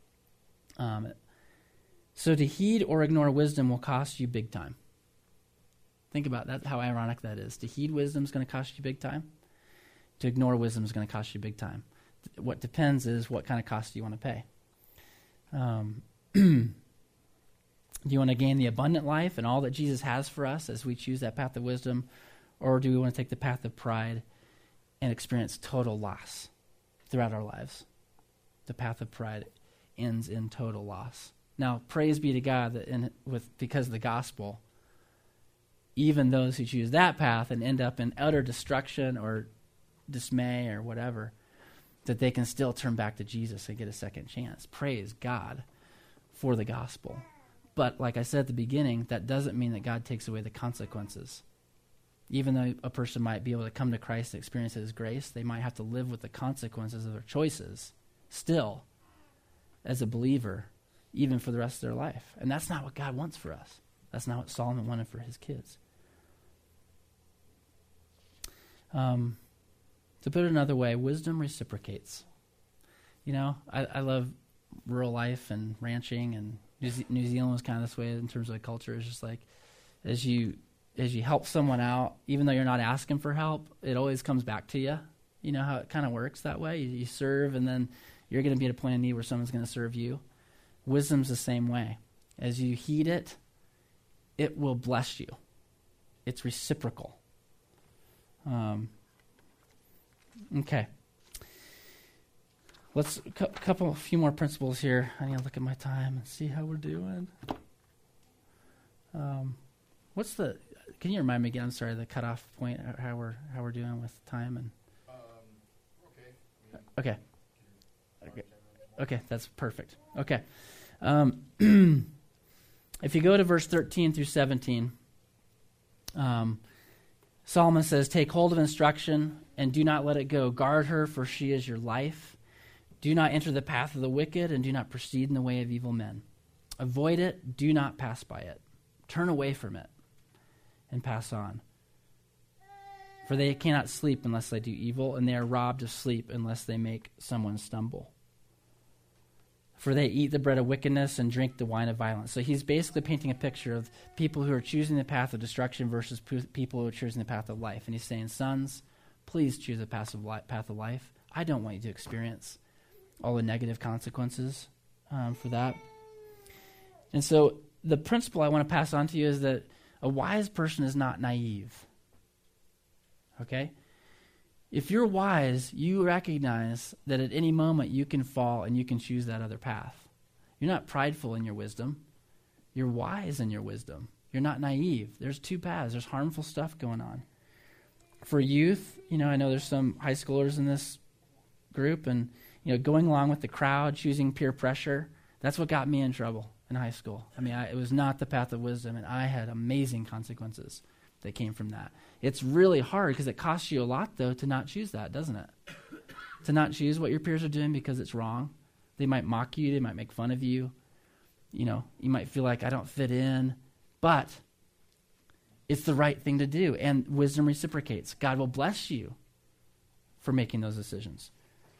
So to heed or ignore wisdom will cost you big time. Think about that, how ironic that is. To heed wisdom is going to cost you big time. To ignore wisdom is going to cost you big time. What depends is what kind of cost you want to pay. Do you want to gain the abundant life and all that Jesus has for us as we choose that path of wisdom? Or do we want to take the path of pride and experience total loss throughout our lives? The path of pride ends in total loss. Now, praise be to God that because of the gospel, even those who choose that path and end up in utter destruction or dismay or whatever, that they can still turn back to Jesus and get a second chance. Praise God for the gospel. But like I said at the beginning, that doesn't mean that God takes away the consequences. Even though a person might be able to come to Christ and experience His grace, they might have to live with the consequences of their choices still as a believer, even for the rest of their life. And that's not what God wants for us. That's not what Solomon wanted for his kids. To put it another way, wisdom reciprocates. I love rural life and ranching, and New Zealand was kind of this way in terms of the culture. It's just like as you help someone out, even though you're not asking for help, it always comes back to you. You know how it kind of works that way? You serve, and then you're going to be at a point of need where someone's going to serve you. Wisdom's the same way. As you heed it, it will bless you. It's reciprocal. Okay. Let's a few more principles here. I need to look at my time and see how we're doing. Can you remind me again? I'm sorry, the cutoff point. How we're doing with time and. Okay. Okay, that's perfect. Okay. If you go to verse 13 through 17, Solomon says, "Take hold of instruction and do not let it go. Guard her, for she is your life. Do not enter the path of the wicked, and do not proceed in the way of evil men. Avoid it, do not pass by it. Turn away from it, and pass on. For they cannot sleep unless they do evil, and they are robbed of sleep unless they make someone stumble. For they eat the bread of wickedness and drink the wine of violence." So he's basically painting a picture of people who are choosing the path of destruction versus people who are choosing the path of life. And he's saying, sons, please choose the path of life. I don't want you to experience all the negative consequences for that. And so the principle I want to pass on to you is that a wise person is not naive. Okay? If you're wise, you recognize that at any moment you can fall and you can choose that other path. You're not prideful in your wisdom. You're wise in your wisdom. You're not naive. There's two paths. There's harmful stuff going on. For youth, I know there's some high schoolers in this group, and going along with the crowd, choosing peer pressure, that's what got me in trouble in high school. It was not the path of wisdom, and I had amazing consequences that came from that. It's really hard because it costs you a lot, though, to not choose that, doesn't it? To not choose what your peers are doing because it's wrong. They might mock you. They might make fun of you. You might feel like I don't fit in. But it's the right thing to do, and wisdom reciprocates. God will bless you for making those decisions.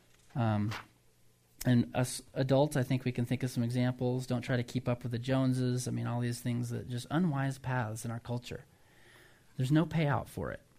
And us adults, I think we can think of some examples. Don't try to keep up with the Joneses. I mean, all these things that just unwise paths in our culture. There's no payout for it.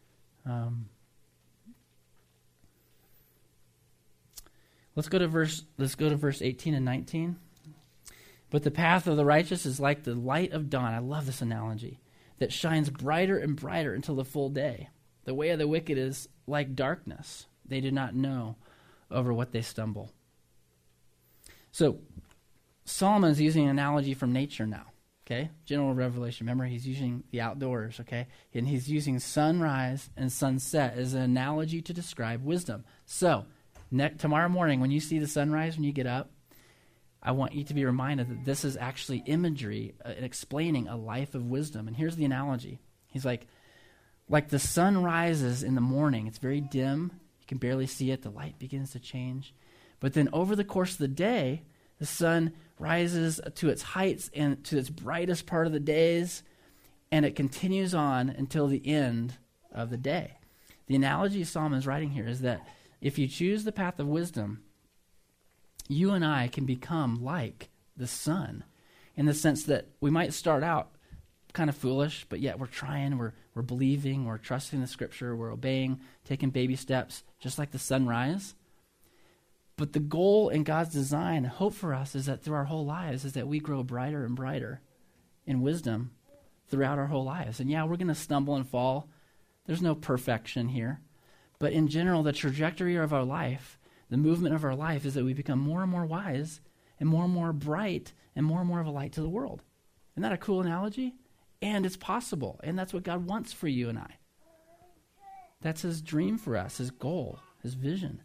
Let's go to verse 18 and 19. But the path of the righteous is like the light of dawn. I love this analogy. That shines brighter and brighter until the full day. The way of the wicked is like darkness. They do not know over what they stumble. So Solomon is using an analogy from nature now. Okay, general revelation. Remember, he's using the outdoors, okay? And he's using sunrise and sunset as an analogy to describe wisdom. So, tomorrow morning, when you see the sunrise, when you get up, I want you to be reminded that this is actually imagery explaining a life of wisdom. And here's the analogy. He's like the sun rises in the morning. It's very dim. You can barely see it. The light begins to change. But then over the course of the day, the sun rises to its heights and to its brightest part of the days, and it continues on until the end of the day. The analogy Solomon is writing here is that if you choose the path of wisdom, you and I can become like the sun in the sense that we might start out kind of foolish, but yet we're trying, we're believing, we're trusting the Scripture, we're obeying, taking baby steps, just like the sunrise. But the goal in God's design, hope for us, is that through our whole lives, is that we grow brighter and brighter in wisdom throughout our whole lives. And yeah, we're going to stumble and fall. There's no perfection here. But in general, the trajectory of our life, the movement of our life, is that we become more and more wise and more bright and more of a light to the world. Isn't that a cool analogy? And it's possible. And that's what God wants for you and I. That's his dream for us, his goal, his vision.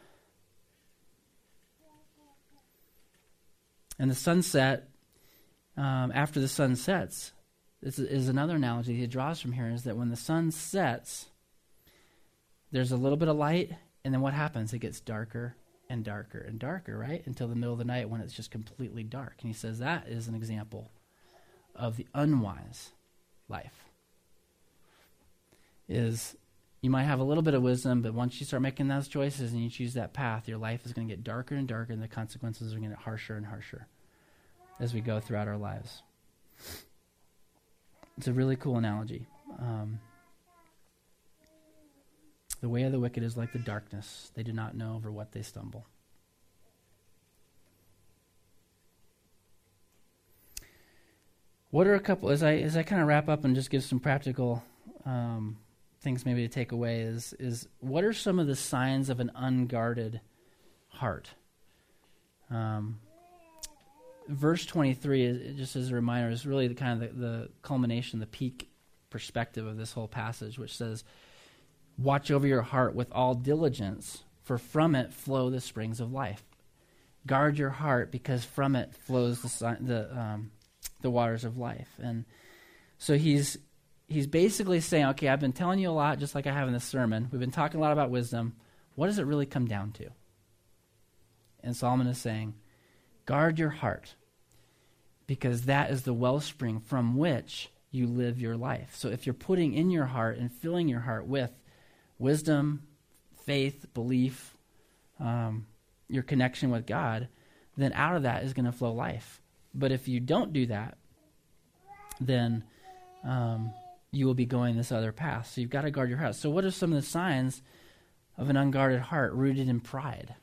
And the sunset, after the sun sets, this is another analogy he draws from here, is that when the sun sets, there's a little bit of light, and then what happens? It gets darker and darker and darker, right? Until the middle of the night when it's just completely dark. And he says that is an example of the unwise life. Is you might have a little bit of wisdom, but once you start making those choices and you choose that path, your life is going to get darker and darker, and the consequences are going to get harsher and harsher as we go throughout our lives. It's a really cool analogy. The way of the wicked is like the darkness. They do not know over what they stumble. What are a couple, as I kind of wrap up and just give some practical things maybe to take away, is what are some of the signs of an unguarded heart? Verse 23, just as a reminder, is really the kind of the culmination, the peak perspective of this whole passage, which says, "Watch over your heart with all diligence, for from it flow the springs of life." Guard your heart, because from it flows the waters of life. And so he's basically saying, okay, I've been telling you a lot, just like I have in this sermon. We've been talking a lot about wisdom. What does it really come down to? And Solomon is saying, guard your heart, because that is the wellspring from which you live your life. So if you're putting in your heart and filling your heart with wisdom, faith, belief, your connection with God, then out of that is going to flow life. But if you don't do that, then you will be going this other path. So you've got to guard your heart. So what are some of the signs of an unguarded heart rooted in pride?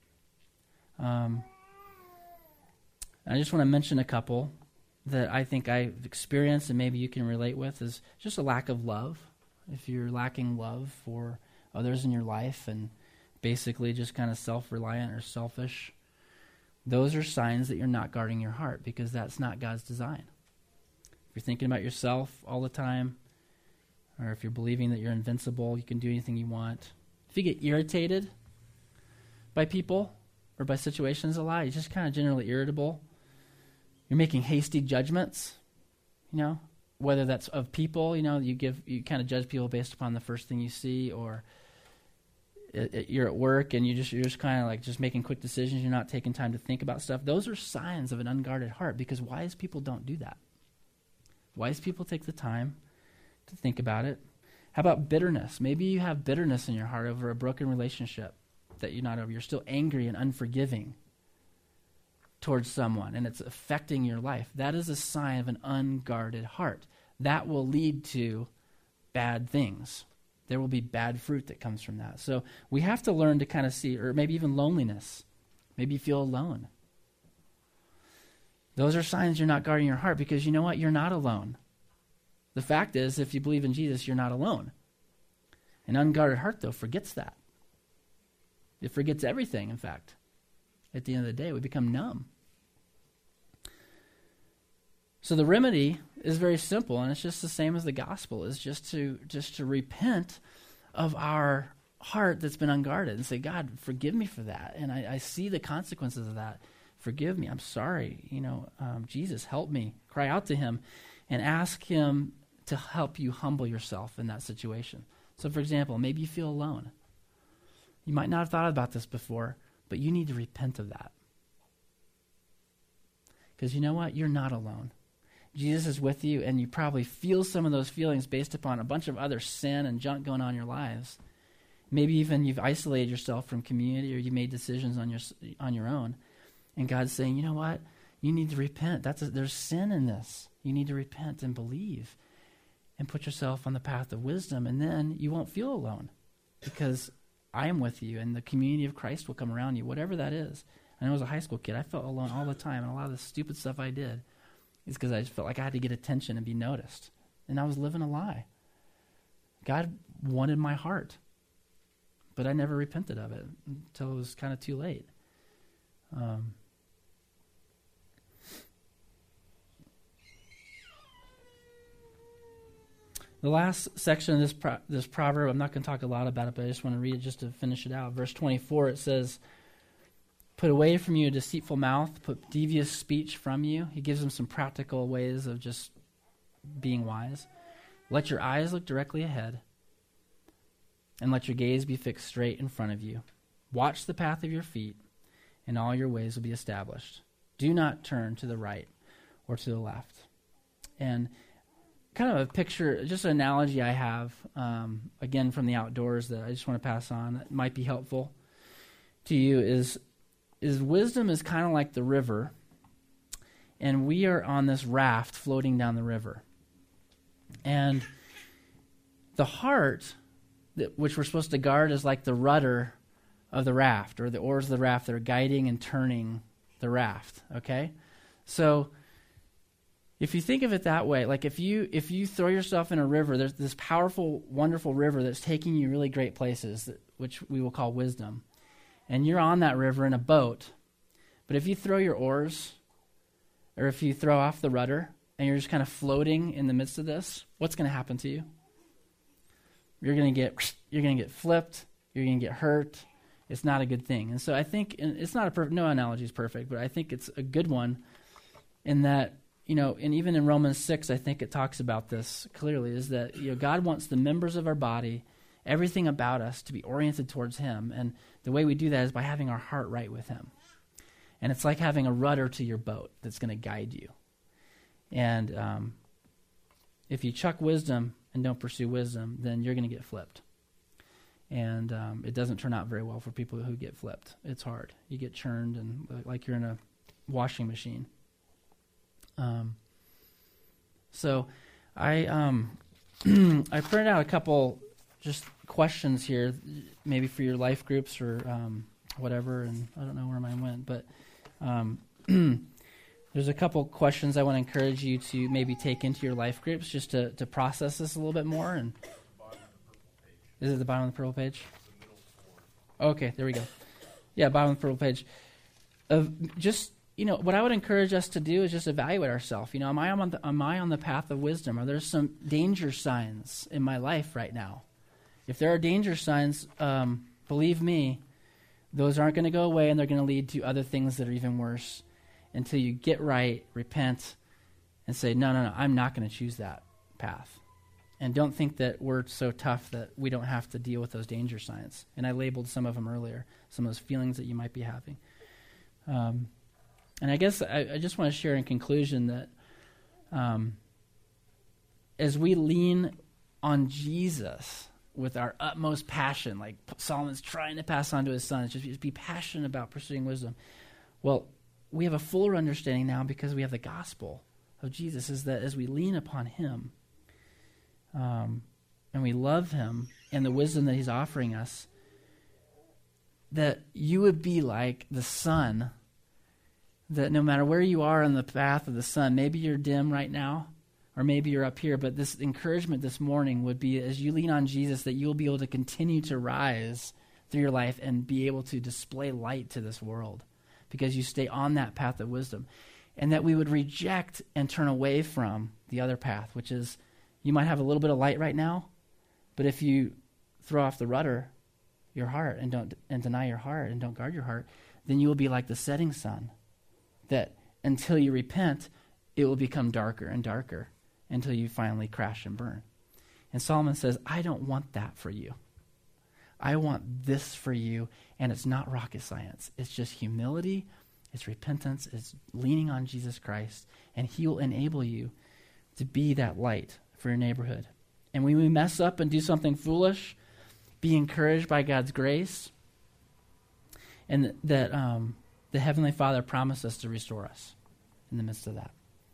I just want to mention a couple that I think I've experienced and maybe you can relate with, is just a lack of love. If you're lacking love for others in your life and basically just kind of self-reliant or selfish, those are signs that you're not guarding your heart, because that's not God's design. If you're thinking about yourself all the time, or if you're believing that you're invincible, you can do anything you want. If you get irritated by people or by situations a lot, you're just kind of generally irritable. You're making hasty judgments, whether that's of people, you kind of judge people based upon the first thing you see, or you're at work and you're just kind of like just making quick decisions. You're not taking time to think about stuff. Those are signs of an unguarded heart, because wise people don't do that. Wise people take the time to think about it. How about bitterness? Maybe you have bitterness in your heart over a broken relationship that you're not over. You're still angry and unforgiving towards someone, and it's affecting your life. That is a sign of an unguarded heart. That will lead to bad things. There will be bad fruit that comes from that. So we have to learn to kind of see, or maybe even loneliness. Maybe you feel alone. Those are signs you're not guarding your heart, because you know what? You're not alone. The fact is, if you believe in Jesus, you're not alone. An unguarded heart, though, forgets that. It forgets everything, in fact. At the end of the day, we become numb. So the remedy is very simple, and it's just the same as the gospel, is just to repent of our heart that's been unguarded and say, God, forgive me for that. And I see the consequences of that. Forgive me. I'm sorry. Jesus, help me. Cry out to him and ask him to help you humble yourself in that situation. So, for example, maybe you feel alone. You might not have thought about this before, but you need to repent of that. Because you know what? You're not alone. Jesus is with you, and you probably feel some of those feelings based upon a bunch of other sin and junk going on in your lives. Maybe even you've isolated yourself from community, or you made decisions on your own. And God's saying, you know what? You need to repent. There's sin in this. You need to repent and believe and put yourself on the path of wisdom, and then you won't feel alone, because I am with you, and the community of Christ will come around you, whatever that is. I know as a high school kid, I felt alone all the time, and a lot of the stupid stuff I did is because I just felt like I had to get attention and be noticed. And I was living a lie. God wanted my heart, but I never repented of it until it was kind of too late. The last section of this proverb, I'm not going to talk a lot about it, but I just want to read it just to finish it out. Verse 24, it says, put away from you a deceitful mouth, put devious speech from you. He gives them some practical ways of just being wise. Let your eyes look directly ahead, and let your gaze be fixed straight in front of you. Watch the path of your feet, and all your ways will be established. Do not turn to the right or to the left. And kind of a picture, just an analogy I have, again from the outdoors that I just want to pass on that might be helpful to you is wisdom is kind of like the river, and we are on this raft floating down the river. And the heart, which we're supposed to guard, is like the rudder of the raft, or the oars of the raft that are guiding and turning the raft, okay? So if you think of it that way, like if you throw yourself in a river, there's this powerful, wonderful river that's taking you really great places, which we will call wisdom. And you're on that river in a boat. But if you throw your oars, or if you throw off the rudder, and you're just kind of floating in the midst of this, what's going to happen to you? You're going to get flipped. You're going to get hurt. It's not a good thing. And so I think, and it's not no analogy is perfect, but I think it's a good one in that, and even in Romans 6, I think it talks about this clearly, is that God wants the members of our body, everything about us, to be oriented towards him. And the way we do that is by having our heart right with him. And it's like having a rudder to your boat that's going to guide you. And if you chuck wisdom and don't pursue wisdom, then you're going to get flipped. And it doesn't turn out very well for people who get flipped. It's hard. You get churned and like you're in a washing machine. So I I printed out a couple just questions here, maybe for your life groups or whatever, and I don't know where mine went, but there's a couple questions I want to encourage you to maybe take into your life groups just to process this a little bit more. And is it the bottom of the purple page? Okay, there we go. Yeah, bottom of the purple page. Just what I would encourage us to do is just evaluate ourselves. Am I on the path of wisdom? Are there some danger signs in my life right now? If there are danger signs, believe me, those aren't going to go away, and they're going to lead to other things that are even worse until you get right, repent, and say, no, I'm not going to choose that path. And don't think that we're so tough that we don't have to deal with those danger signs. And I labeled some of them earlier, some of those feelings that you might be having. And I guess I just want to share in conclusion that as we lean on Jesus with our utmost passion, like Solomon's trying to pass on to his sons, just be passionate about pursuing wisdom. Well, we have a fuller understanding now because we have the gospel of Jesus, is that as we lean upon him and we love him and the wisdom that he's offering us, that you would be like the sun, that no matter where you are on the path of the sun, maybe you're dim right now, or maybe you're up here, but this encouragement this morning would be, as you lean on Jesus, that you'll be able to continue to rise through your life and be able to display light to this world because you stay on that path of wisdom. And that we would reject and turn away from the other path, which is you might have a little bit of light right now, but if you throw off the rudder, your heart, and deny your heart and don't guard your heart, then you will be like the setting sun, that until you repent, it will become darker and darker until you finally crash and burn. And Solomon says, I don't want that for you. I want this for you, and it's not rocket science. It's just humility, it's repentance, it's leaning on Jesus Christ, and he will enable you to be that light for your neighborhood. And when we mess up and do something foolish, be encouraged by God's grace, and that the Heavenly Father promised us to restore us in the midst of that.